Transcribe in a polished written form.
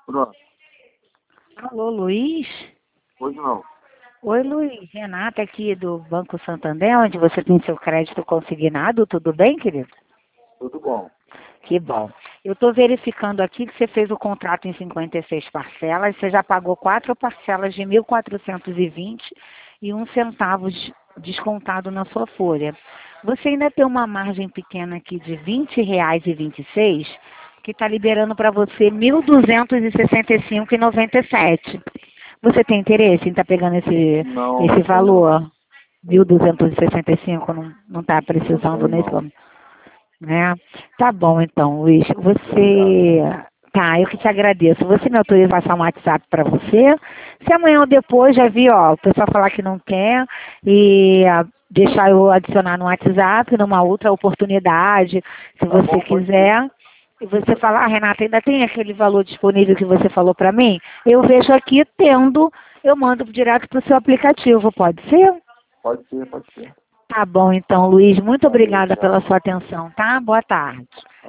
Pronto. Alô, Luiz? Hoje não. Oi, Luiz. Renata aqui do Banco Santander, onde você tem seu crédito consignado. Tudo bem, querido? Tudo bom. Que bom. Eu estou verificando aqui que você fez o contrato em 56 parcelas. Você já pagou 4 parcelas de 1.420 e 1 centavo descontado na sua folha. Você ainda tem uma margem pequena aqui de R$ 20,26, que está liberando para você R$ 1.265,97. Você tem interesse em estar pegando Não, esse não tenho não. valor? 1.265 não está Não precisando tenho nesse não. momento, né? Tá bom, então, Luiz. Obrigado. Tá, eu que te agradeço. Você me autoriza a passar um WhatsApp para você? Se amanhã ou depois já vi, ó, o pessoal falar que não quer e deixar eu adicionar no WhatsApp numa outra oportunidade, se Tá você bom, pode ser. quiser. E você falar, Renata, ainda tem aquele valor disponível que você falou para mim? Eu vejo aqui tendo, eu mando direto pro seu aplicativo, pode ser? Pode ser, pode ser. Tá bom, então, Luiz. Muito Valeu, obrigada pela tchau. sua atenção, tá? Boa tarde.